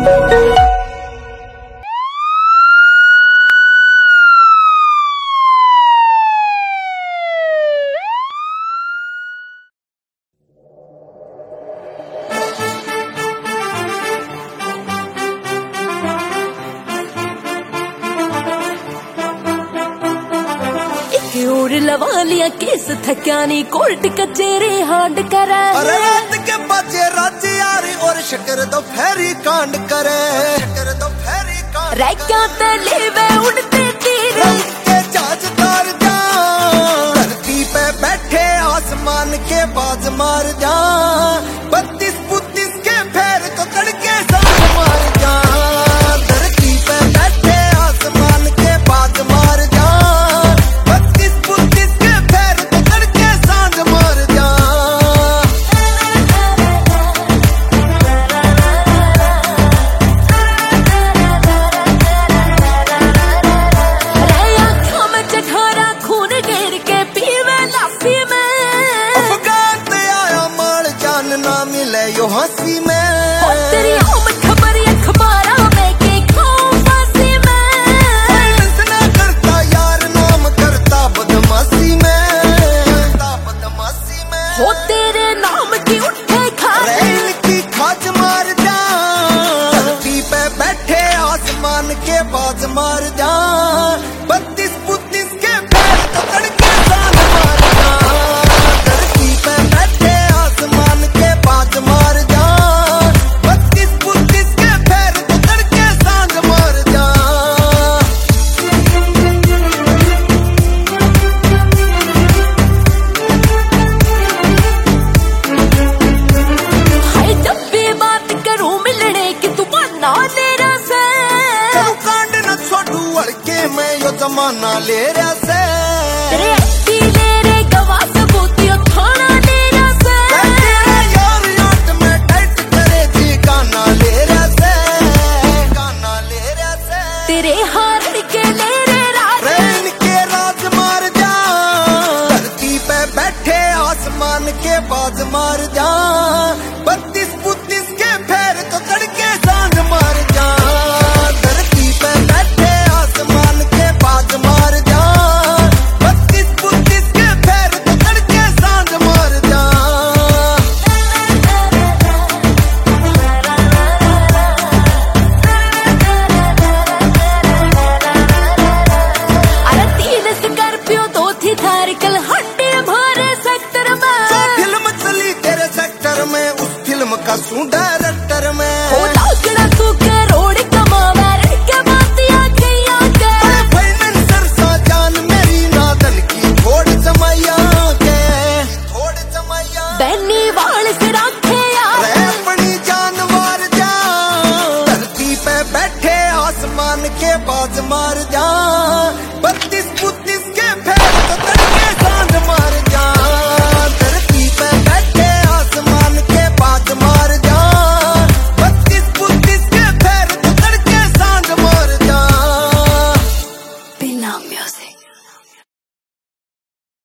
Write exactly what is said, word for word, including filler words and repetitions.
और लवा लिया केस थक्या नी कोर्ट कचेरी हांड करे। अरे रात के बजे राजी यारी और शकर दो फेरी कांड करे। शकर दो फेरी कांड रैक्या ते लेवे उड़ते तीर के जाजदार जा धरती पे बैठे आसमान के बाज मार जा। बत्तीस बुत्तीस के फेर तो तड़के साथ मार जा। धरती पे बैठे आसमान के बाज मार जा। यो हंसी में तेरी आमद खबर अखबारा में के खाऊं फांसी में। ना करता यार नाम करता बदमाशी में। करता बदमाशी में हो तेरे नाम की उठे खाज की खाज मार जा। धरती पे बैठे आसमान के बाज मार जा। बत्तीस बुत्तीस के पैर तो तड़के साथ मार जा। धरती पे बैठे आसमान के बाज मार जा। बत्तीस बुत्तीस के पैर तो तड़के सांझ मार जा। हाय जब भी बात करूं मिलने की तू बना तेरा से। करूं कांड न छोड़ू अड़के मैं यो जमाना ले रहा से। तेरे अच्छी ले रे गवाह सबूतियों थाना तेरा से। यार याद में टाइट करे जी गाना ले रहा से। गाना ले रहा से तेरे हार के ले रे राज ट्रेन के राज मार जा। धरती पे बैठे आसमान के बाज मार जा। बत्तीस बुत्तीस के फेर तो तड़के सांझ मार जा। धरती पे बैठे आसमान के बाज मार जा। बत्तीस बुत्तीस के फेर तो तड़के सांझ मार जा। अरे तीन स्कॉर्पियो दो थी थार कल हड्डी भरे सेक्टर में। फिल्म चली तेरे सेक्टर में उस फिल्म का सू डायरेक्टर में। हो लाकड़ा तू के रोड कमावा रे के बातिया खैया के। फाइनेंसर सा जान मेरी नादन की थोड़ जमाइया के। थोड़ जमाइया बैनी वाल से रखे यार रे अपनी जान मार जा। धरती पे बैठे आसमान के बाज मार जा। बत्तीस